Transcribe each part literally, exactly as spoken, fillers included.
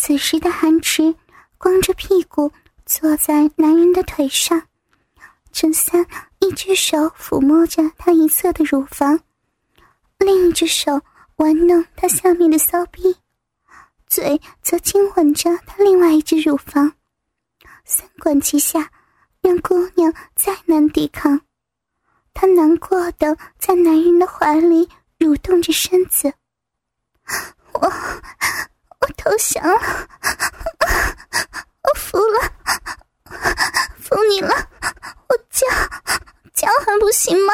此时的韩池光着屁股坐在男人的腿上，陈三一只手抚摸着他一侧的乳房，另一只手玩弄他下面的骚逼，嘴则亲吻着他另外一只乳房，三管齐下，让姑娘再难抵抗。她难过的在男人的怀里蠕动着身子。我我投降了，我服了，服你了，我叫叫还不行吗？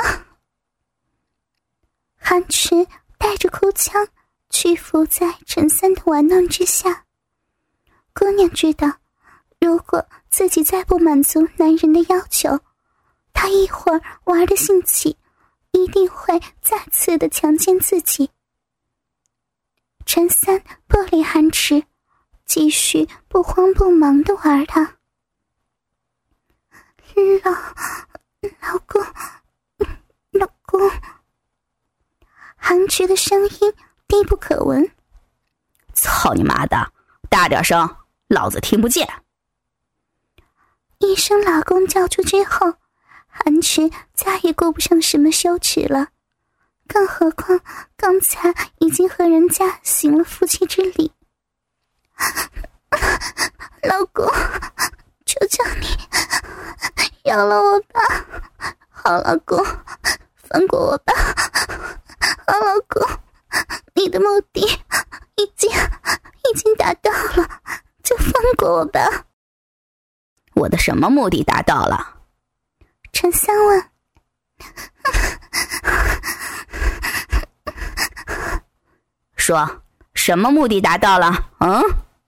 韩池带着哭腔屈服在陈三的玩弄之下。姑娘知道，如果自己再不满足男人的要求，他一会儿玩的兴起，一定会再次的强奸自己。陈三不理韩池，继续不慌不忙地玩他。老老公老公，韩池的声音低不可闻。 操你妈的，大点声，老子听不见。 一声老公叫出之后，韩池再也顾不上什么羞耻了，更何况刚才已经和人家行了夫妻之礼。老公，求求你饶了我吧，好老公，放过我吧，好老公，你的目的已经已经达到了，就放过我吧。 我的什么目的达到了？ 陈三问。 说什么目的达到了？嗯？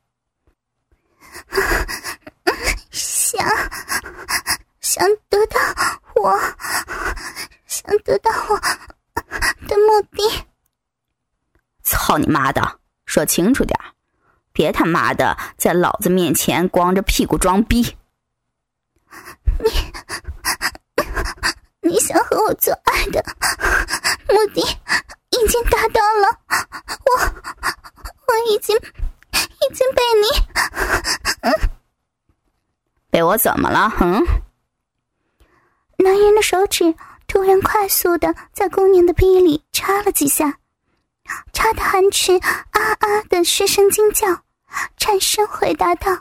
想想得到我想得到我的目的。 操你妈的，说清楚点，别他妈的在老子面前光着屁股装逼。 你你想和我做爱的目的已经达到了，我我已经已经被你嗯被我怎么了？嗯？ 男人的手指突然快速的在姑娘的逼里插了几下，插得韩池啊啊的失声惊叫，颤声回答道：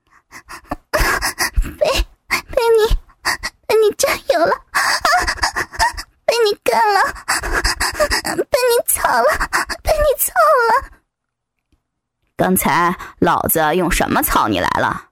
被被你被你占有了，被你干了，被你操了，被你操了。 刚才老子用什么操你来了？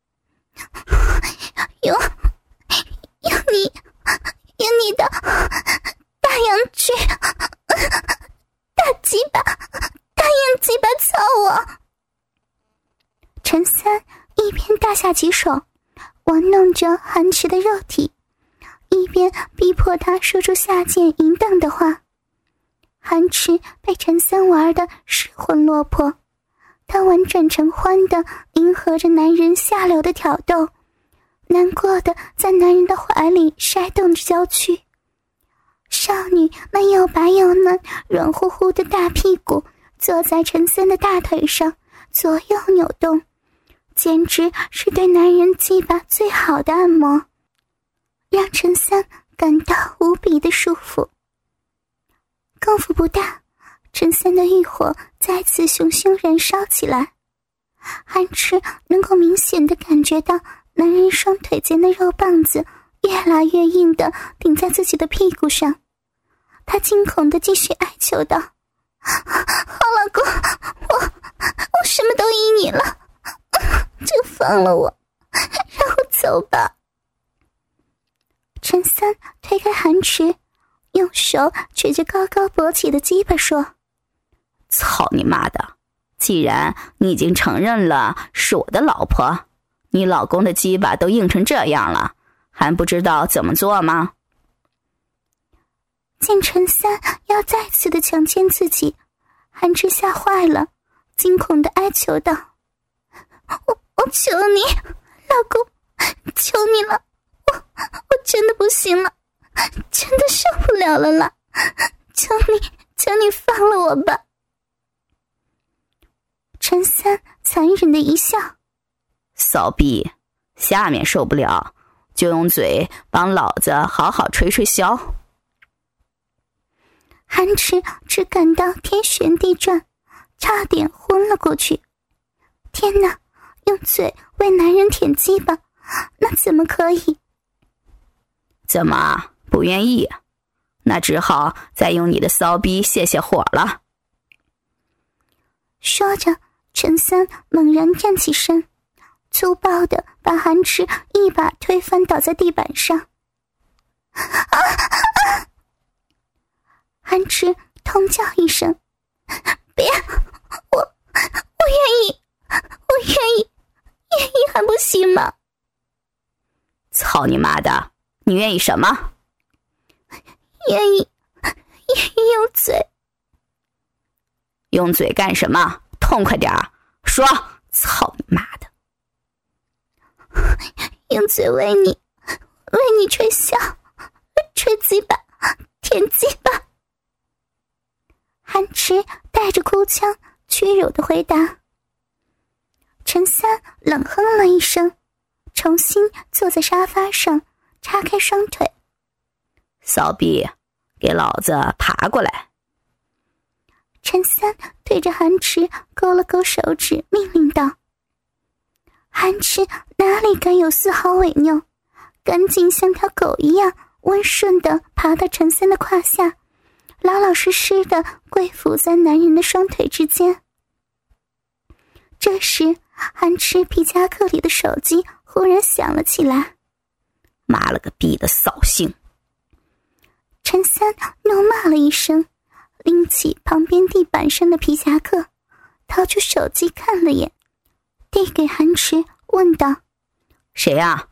用用你用你的大阳具，大鸡巴，大阳鸡巴操我。陈三一边大下其手玩弄着韩池的肉体，一边逼迫他说出下贱淫荡的话。韩池被陈三玩得失魂落魄，他婉转成欢地迎合着男人下流的挑逗，难过的在男人的怀里筛动着娇躯。少女那又白又嫩软乎乎的大屁股坐在陈三的大腿上左右扭动，简直是对男人鸡巴最好的按摩，让陈三感到无比的舒服。功夫不大，陈三的欲火再次熊熊燃烧起来。韩池能够明显地感觉到男人双腿间的肉棒子越来越硬地顶在自己的屁股上，他惊恐地继续哀求道：好老公，我我什么都依你了，就放了我，让我走吧。陈三推开韩池，用手指着高高勃起的鸡巴说： 操你妈的，既然你已经承认了是我的老婆，你老公的鸡巴都硬成这样了，还不知道怎么做吗？ 见陈三要再次的强奸自己，韩池吓坏了，惊恐的哀求道：我我求你老公，求你了，我我真的不行了，真的受不了了啦，求你求你放了我吧。 陈三残忍的一笑： 骚逼，下面受不了就用嘴帮老子好好吹吹箫。 韩池只感到天旋地转，差点昏了过去。天哪，用嘴为男人舔鸡巴，那怎么可以？ 怎么不愿意？那只好再用你的骚逼泄泄火了。 说着，陈三猛然站起身，粗暴地把韩池一把推翻倒在地板上。啊啊！韩池痛叫一声：别！我我愿意，我愿意，愿意还不行吗？ 操你妈的，你愿意什么？ 愿意，愿意用嘴。 用嘴干什么？痛快点儿说！操你妈的！ 用嘴为你，为你吹箫，吹鸡巴，舔鸡巴。韩池带着哭腔，屈辱地回答。陈三冷哼了一声，重新坐在沙发上，叉开双腿。 骚逼，给老子爬过来！ 陈三对着韩池勾了勾手指，命令道。韩池哪里敢有丝毫违拗，赶紧像条狗一样温顺地爬到陈三的胯下，老老实实地跪伏在男人的双腿之间。这时，韩池皮夹克里的手机忽然响了起来。 妈了个逼的扫兴！ 陈三怒骂了一声，拎起旁边地板上的皮夹克，掏出手机看了眼，递给韩池，问道： 谁啊？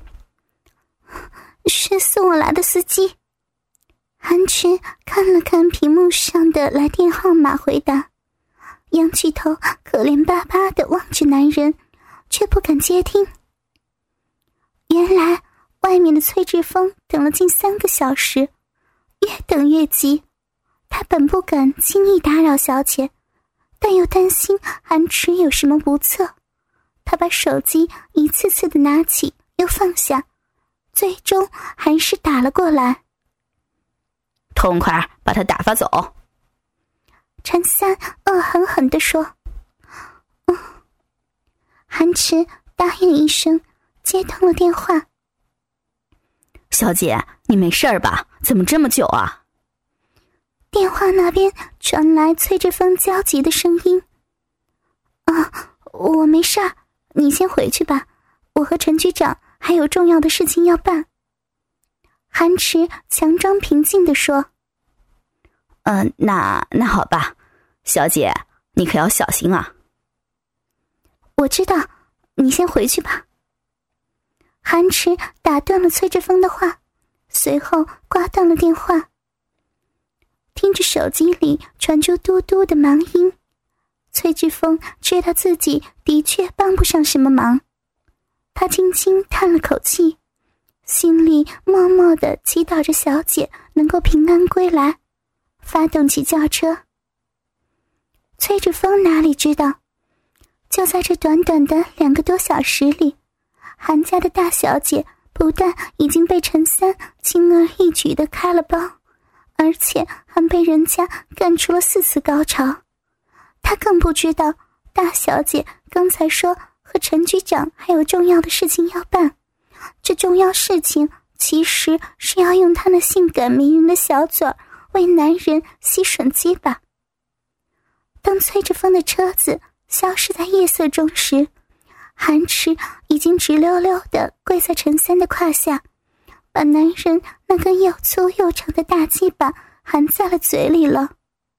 是送我来的司机。韩池看了看屏幕上的来电号码，回答，仰起头可怜巴巴地望着男人，却不敢接听。原来外面的崔志峰等了近三个小时，越等越急。他本不敢轻易打扰小姐，但又担心韩池有什么不测，他把手机一次次地拿起又放下，最终还是打了过来。 痛快把他打发走！ 陈三恶狠狠地说。嗯，韩池答应一声，接通了电话。 小姐，你没事吧？怎么这么久啊？ 电话那边传来崔志峰焦急的声音。啊，我没事儿，你先回去吧，我和陈局长还有重要的事情要办。韩池强装平静地说。 嗯、呃，那那好吧，小姐，你可要小心啊。 我知道，你先回去吧。韩池打断了崔志峰的话，随后挂断了电话。听着手机里传出嘟嘟的忙音，崔志峰知道自己的确帮不上什么忙，他轻轻叹了口气，心里默默地祈祷着小姐能够平安归来，发动起轿车。崔志峰哪里知道，就在这短短的两个多小时里，韩家的大小姐不但已经被陈三轻而易举地开了包，而且还被人家干出了四次高潮。他更不知道大小姐刚才说和陈局长还有重要的事情要办，这重要事情其实是要用她那性感迷人的小嘴儿为男人吸吮鸡巴。当崔志峰的车子消失在夜色中时，韩池已经直溜溜地跪在陈三的胯下，把男人那根又粗又长的大鸡巴含在了嘴里了。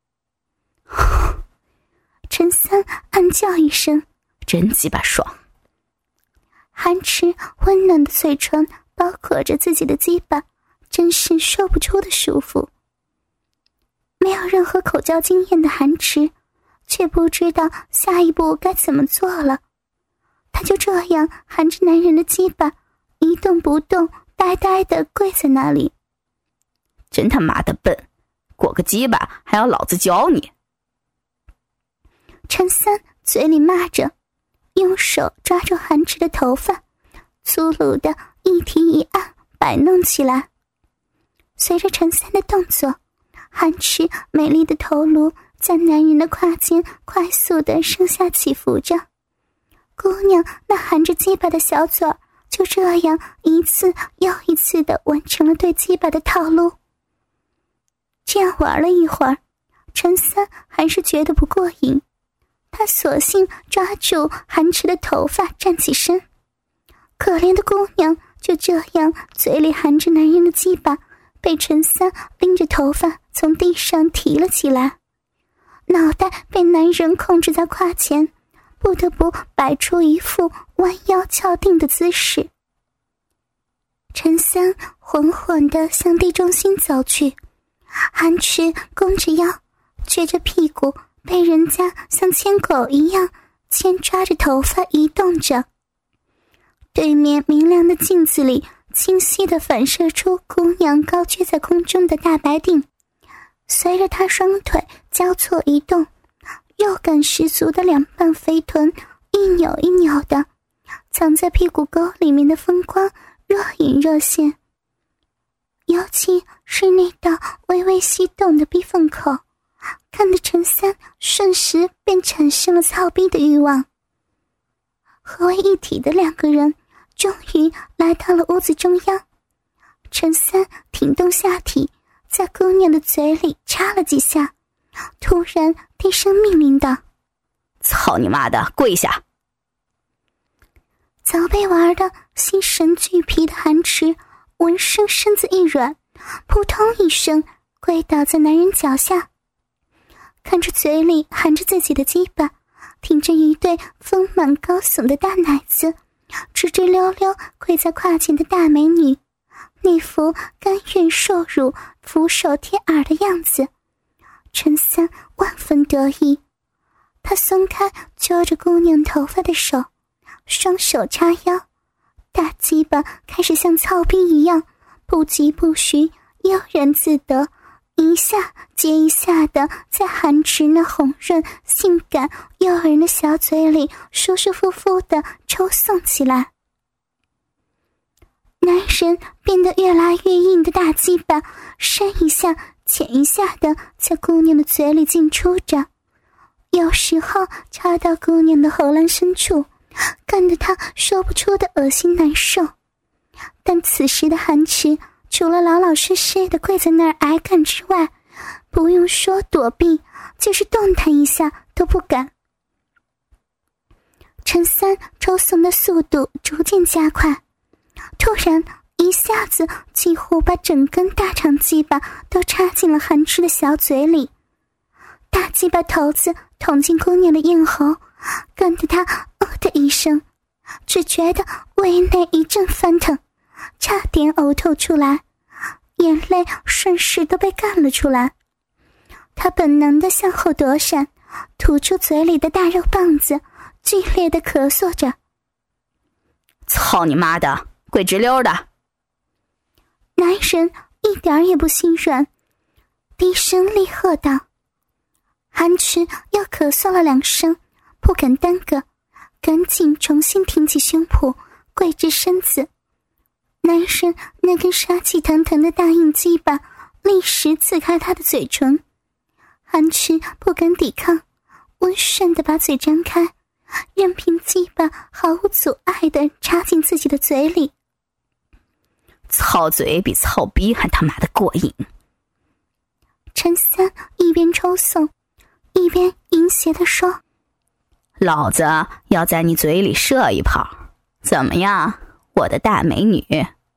陈三暗叫一声， 真鸡巴爽。 韩池温暖的嘴唇包裹着自己的鸡巴，真是说不出的舒服。没有任何口交经验的韩池却不知道下一步该怎么做了，他就这样含着男人的鸡巴一动不动，呆呆地跪在那里。 真他妈的笨，裹个鸡巴还要老子教你！ 陈三嘴里骂着，用手抓住韩池的头发，粗鲁的一提一按摆弄起来。随着陈三的动作，韩池美丽的头颅在男人的胯间快速的上下起伏着，姑娘那含着鸡巴的小嘴儿就这样一次又一次的完成了对鸡巴的套路。这样玩了一会儿，陈三还是觉得不过瘾，他索性抓住韩池的头发站起身。可怜的姑娘就这样嘴里含着男人的鸡巴，被陈三拎着头发从地上提了起来，脑袋被男人控制在胯前，不得不摆出一副弯腰翘定的姿势。陈三缓缓地向地中心走去，韩池弓着腰，撅着屁股，被人家像牵狗一样牵抓着头发移动着。对面明亮的镜子里清晰地反射出姑娘高撅在空中的大白腚，随着她双腿交错移动，肉感十足的两瓣肥臀一扭一扭的，藏在屁股沟里面的风光若隐若现。尤其是那道微微翕动的逼缝口，看得陈三瞬时便产生了操逼的欲望。合为一体的两个人终于来到了屋子中央，陈三挺动下体，在姑娘的嘴里插了几下，突然低声命令道： 操你妈的，跪下！ 早被玩得心神俱疲的韩池闻声身子一软，扑通一声跪倒在男人脚下，看着嘴里含着自己的鸡巴，挺着一对丰满高耸的大奶子，直直溜溜跪在胯前的大美女，那副甘愿受辱俯首贴耳的样子，陈三万分得意。他松开揪着姑娘头发的手，双手叉腰，大鸡巴开始像操逼一样不疾不徐悠然自得，一下接一下的在韩池那红润性感诱人的小嘴里舒舒服服的抽送起来。男人变得越来越硬的大鸡巴深一下浅一下的在姑娘的嘴里进出着，有时候插到姑娘的喉咙深处，干得她说不出的恶心难受。但此时的韩池除了老老实实的跪在那儿挨干之外，不用说躲避，就是动弹一下都不敢。陈三抽送的速度逐渐加快，突然一下子几乎把整根大长鸡巴都插进了韩池的小嘴里，大鸡巴头子捅进姑娘的咽喉，干得她哦的一声，只觉得胃内一阵翻腾，差点呕吐出来，眼泪顺势都被干了出来。她本能地向后躲闪，吐出嘴里的大肉棒子，剧烈地咳嗽着： 操你妈的，跪直溜的！ 男人一点也不心软，低声厉喝道。韩池又咳嗽了两声，不敢耽搁，赶紧重新挺起胸脯，跪直身子。男人那根杀气腾腾的大硬鸡巴立时刺开他的嘴唇，韩池不敢抵抗，温顺地把嘴张开，任凭鸡巴毫无阻碍地插进自己的嘴里。 操嘴比操逼还他妈的过瘾。 陈三一边抽送一边淫邪地说： 老子要在你嘴里射一炮，怎么样，我的大美女？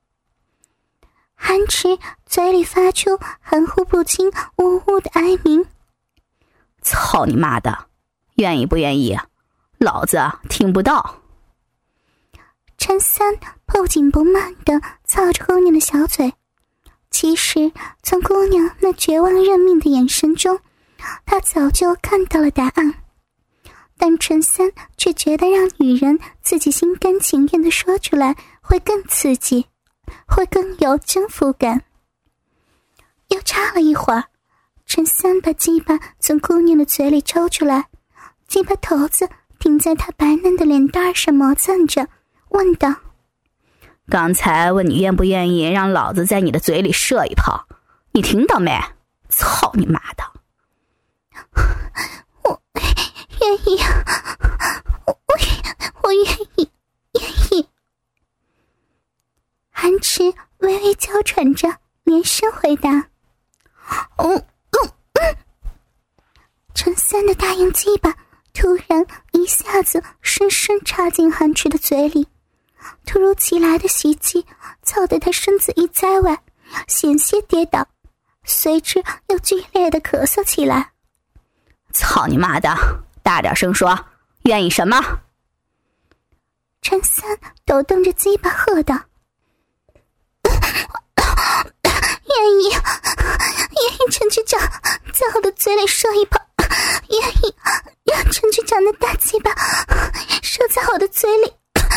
韩池嘴里发出含糊不清呜呜的哀鸣。 操你妈的，愿意不愿意？老子听不到。 陈三不紧不慢地操着姑娘的小嘴，其实从姑娘那绝望认命的眼神中，他早就看到了答案，但陈三却觉得让女人自己心甘情愿地说出来会更刺激，会更有征服感。又插了一会儿，陈三把鸡巴从姑娘的嘴里抽出来， 鸡巴头子顶在他白嫩的脸蛋上磨蹭着，问道： 刚才问你愿不愿意让老子在你的嘴里射一炮，你听到没？操你妈的！ 我愿意，我我我愿意，愿意。韩池微微娇喘着，连声回答：嗯嗯嗯。陈三的大硬鸡巴突然一下子深深插进韩池的嘴里，突如其来的袭击操得他身子一栽歪，险些跌倒，随之又剧烈的咳嗽起来。 操你妈的，大点声说，愿意什么？ 陈三抖动着鸡巴喝道：愿意，愿意陈局长在我的嘴里射一炮，愿意让陈局长的大鸡巴射在我的嘴里。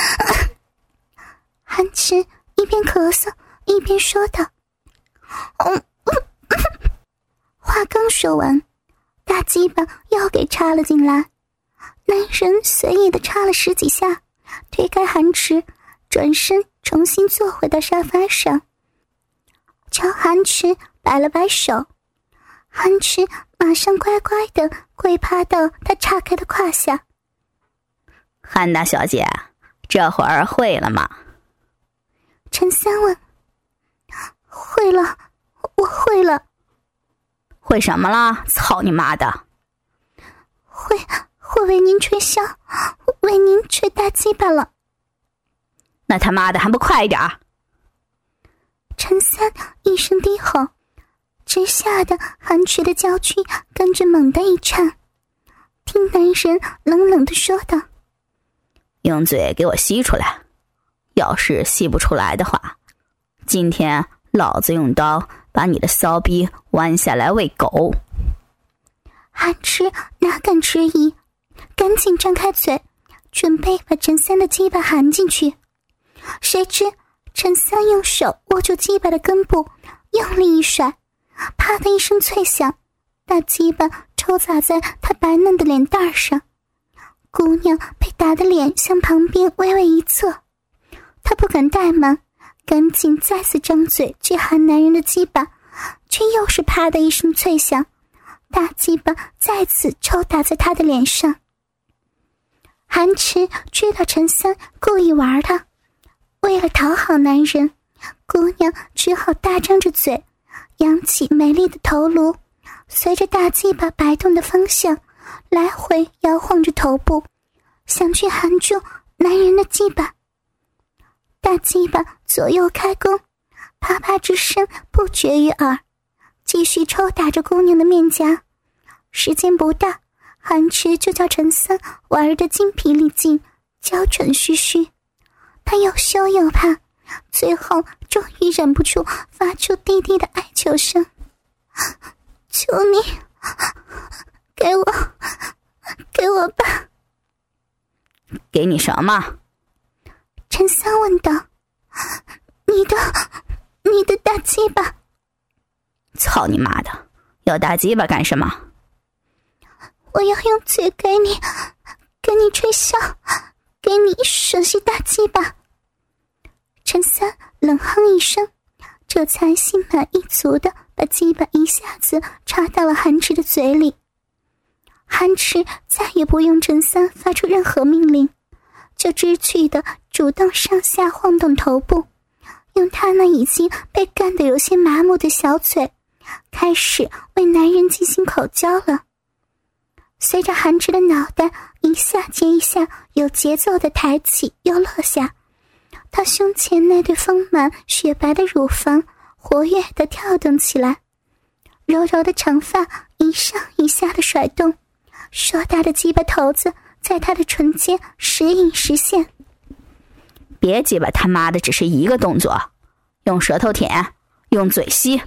韩池一边咳嗽一边说道：嗯嗯嗯。话刚说完，大鸡巴又给插了进来，男人随意的插了十几下，推开韩池，转身重新坐回到沙发上，朝韩池摆了摆手。韩池马上乖乖的跪趴到他岔开的胯下。 韩大小姐，这会儿会了吗？ 陈三问。会了，我会了。 会什么了？操你妈的！ 会会为您吹箫，为您吹大鸡巴了。 那他妈的还不快一点！ 陈三一声低吼，直吓得韩池的娇躯跟着猛地一颤。听男人冷冷地说道： 用嘴给我吸出来，要是吸不出来的话，今天老子用刀把你的骚逼剜下来喂狗。 韩池哪敢迟疑，赶紧张开嘴，准备把陈三的鸡巴含进去。谁知陈三用手握住鸡巴的根部，用力一甩，啪的一声脆响，大鸡巴抽砸在他白嫩的脸蛋上。姑娘被打的脸向旁边微微一侧，她不敢怠慢，赶紧再次张嘴去含男人的鸡巴，却又是啪的一声脆响，大鸡巴再次抽打在他的脸上。韩池知道陈三故意玩他，为了讨好男人，姑娘只好大张着嘴，扬起美丽的头颅，随着大鸡巴摆动的方向来回摇晃着头部，想去含住男人的鸡巴。大鸡巴左右开弓，啪啪之声不绝于耳，继续抽打着姑娘的面颊。时间不大，韩池就叫陈三玩得精疲力尽，娇喘吁吁。他又羞又怕，最后终于忍不住发出低低的哀求声：求你给我给我吧。 给你什么？ 陈三问道。你的你的大鸡巴。 操你妈的，要大鸡巴干什么？ 我要用嘴给你给你吹箫，给你吮吸大鸡巴。陈三冷哼一声，这才心满意足地把鸡巴一下子插到了韩池的嘴里。韩池再也不用陈三发出任何命令，就知趣地主动上下晃动头部，用他那已经被干得有些麻木的小嘴开始为男人进行口交了。随着韩池的脑袋一下接一下有节奏地抬起又落下，他胸前那对丰满雪白的乳房活跃地跳动起来，柔柔的长发一上一下地甩动，硕大的鸡巴头子在他的唇间时隐时现。 别鸡巴他妈的只是一个动作，用舌头舔，用嘴吸。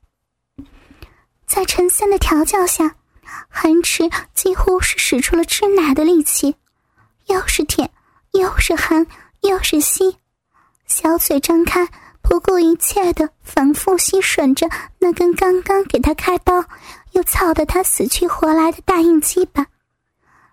在陈三的调教下，韩池几乎是使出了吃奶的力气，又是舔又是含又是吸，小嘴张开，不顾一切地反复吸吮着那根刚刚给他开刀又操得他死去活来的大硬鸡巴。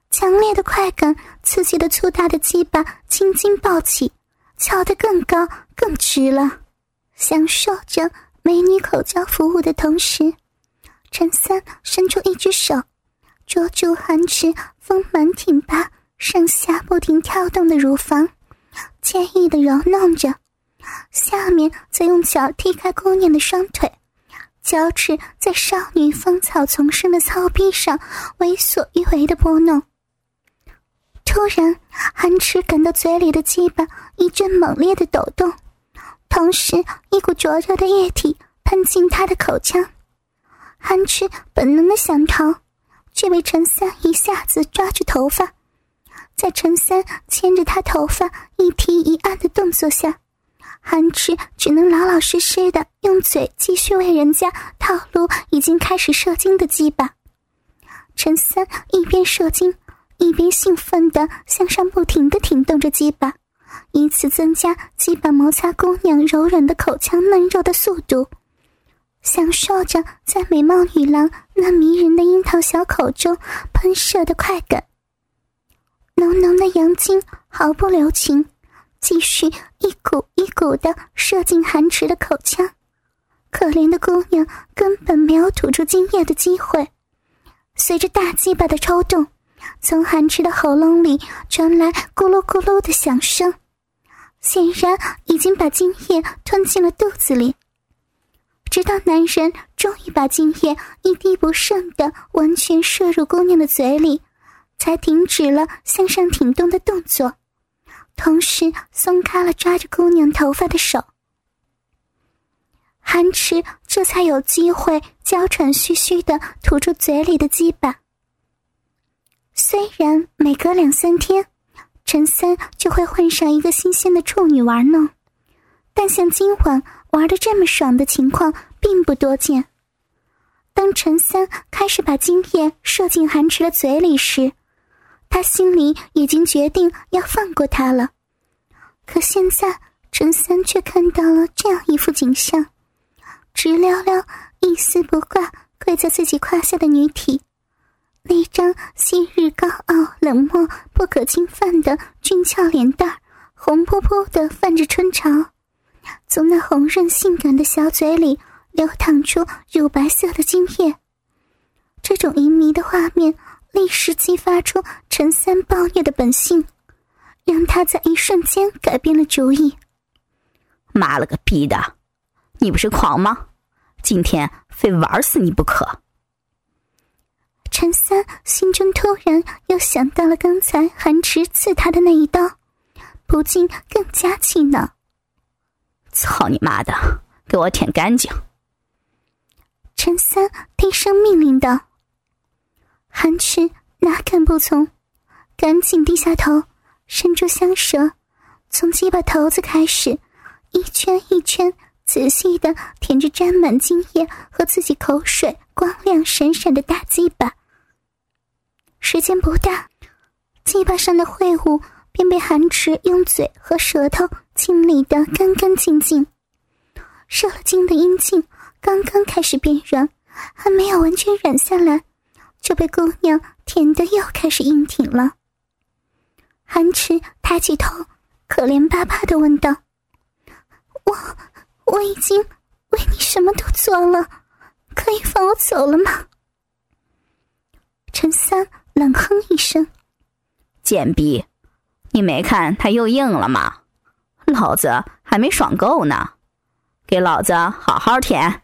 强烈的快感刺激的粗大的鸡巴青筋暴起，翘得更高更直了。享受着美女口交服务的同时，陈三伸出一只手捉住韩池丰满挺拔上下不停跳动的乳房，惬意地揉弄着，下面则用脚踢开姑娘的双腿，脚趾在少女芳草丛生的操逼上为所欲为地拨弄。突然，韩池感到嘴里的鸡巴一阵猛烈的抖动，同时一股灼热的液体喷进他的口腔。韩池本能的想逃，却被陈三一下子抓住头发，在陈三牵着他头发一提一按的动作下，韩池只能老老实实的用嘴继续为人家套路已经开始射精的鸡巴。陈三一边射精，一边兴奋地向上不停地挺动着鸡巴，以此增加鸡巴摩擦姑娘柔软的口腔嫩肉的速度，享受着在美貌女郎那迷人的樱桃小口中喷射的快感。浓浓的阳精毫不留情，继续一股一股地射进韩池的口腔。可怜的姑娘根本没有吐出精液的机会，随着大鸡巴的抽动，从韩池的喉咙里传来咕噜咕噜的响声，显然已经把精液吞进了肚子里。直到男人终于把精液一滴不剩地完全射入姑娘的嘴里，才停止了向上挺动的动作，同时松开了抓着姑娘头发的手。韩池这才有机会娇喘吁吁地吐出嘴里的鸡巴。虽然每隔两三天陈三就会换上一个新鲜的处女玩弄，但像今晚玩得这么爽的情况并不多见。当陈三开始把精液射进韩池的嘴里时，他心里已经决定要放过他了。可现在陈三却看到了这样一副景象，直撩撩一丝不挂跪在自己胯下的女体，那张昔日高傲冷漠不可侵犯的俊俏脸蛋红扑扑地泛着春潮，从那红润性感的小嘴里流淌出乳白色的精液。这种淫靡的画面立时激发出陈三暴虐的本性，让他在一瞬间改变了主意。 妈了个逼的，你不是狂吗？今天非玩死你不可。 陈三心中突然又想到了刚才韩池刺他的那一刀，不禁更加气恼。 操你妈的，给我舔干净！ 陈三低声命令道。韩池哪敢不从，赶紧低下头，伸出香舌，从鸡巴头子开始，一圈一圈仔细地舔着沾满精液和自己口水光亮闪闪的大鸡巴。时间不大，鸡巴上的秽物便被韩池用嘴和舌头清理得干干净净。射了精的阴茎刚刚开始变软，还没有完全软下来，就被姑娘舔得又开始硬挺了。韩池抬起头，可怜巴巴地问道：我我已经为你什么都做了，可以放我走了吗？陈三冷哼一声： 贱逼，你没看他又硬了吗？老子还没爽够呢，给老子好好舔。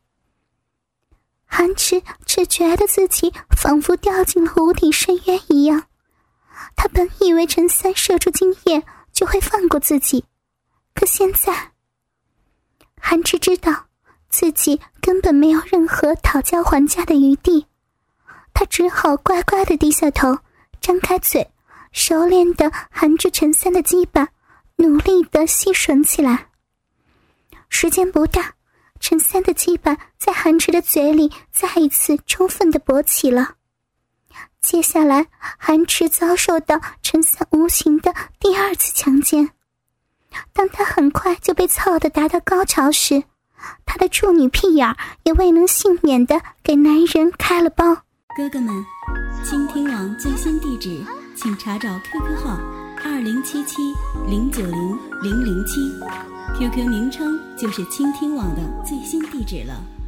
韩池只觉得自己仿佛掉进了无底深渊一样，他本以为陈三射出精液就会放过自己，可现在韩池知道自己根本没有任何讨价还价的余地，他只好乖乖地低下头，张开嘴，熟练地含住陈三的鸡巴，努力地吸吮起来。时间不大，陈三的鸡巴在韩池的嘴里再一次充分地勃起了。接下来，韩池遭受到陈三无情的第二次强奸。当他很快就被操得达到高潮时，他的处女屁眼也未能幸免地给男人开了包。 哥哥们， 倾听网最新地址，请查找 Q Q 号二零七七零九零零零七 ，Q Q 名称就是倾听网的最新地址了。